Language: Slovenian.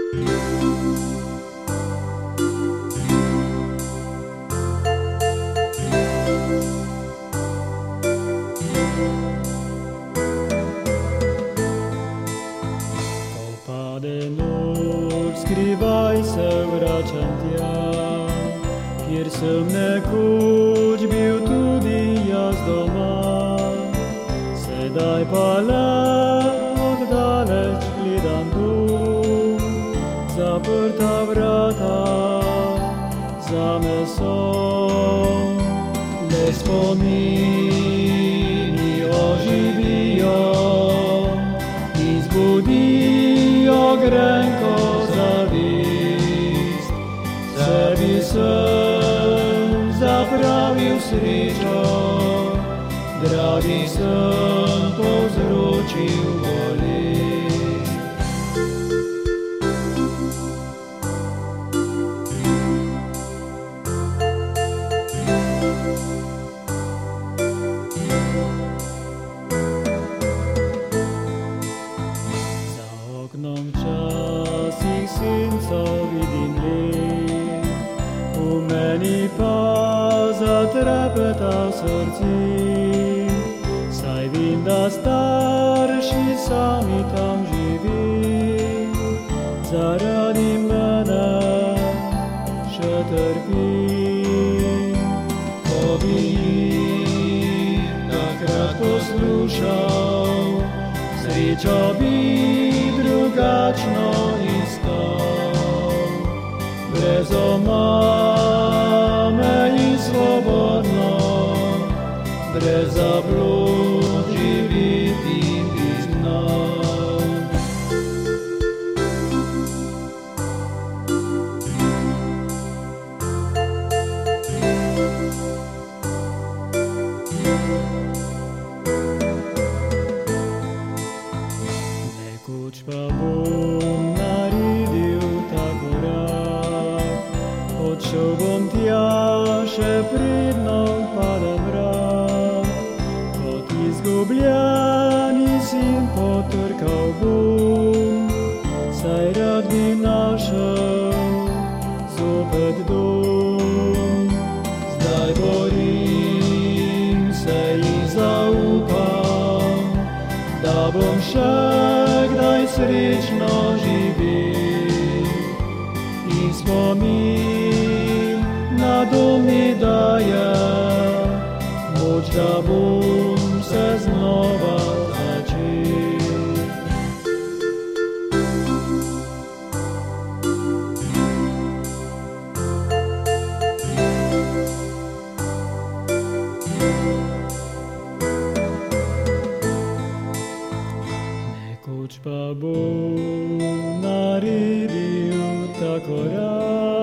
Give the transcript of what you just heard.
Scrivaj se, vračam tja, kjer sem nekoč bil tudi jaz doma. Sedaj pa le oddaleč gledam dom, zaprta vrata zame so. Le spomini oživijo in zbudijo grenko zavist. Sebi sem zapravil srečo, dragi sem povzročil bolest. Za oknom včasih senco vidim led, v meni pa zatrepeta v srci. Saj vem, da starši sami tam živi, zaradi mene še trpi. Ko bi jih takrat poslušal, srečo bi drugačno iskal. Brez omame in svobodno, brez zablud živeti bi znal. Nekoč pa bom naredil ta korak, odšel bom tja, še predno padem mrak. Kot izgubljeni sin potrkal bom, saj rad bi našel zopet dom. Zdaj borim se in zaupam, da bom še kdaj srečno živel. In spomin na dom mi daje moč, da bom se znova začel. Nekoč pa bom naredil ta korak,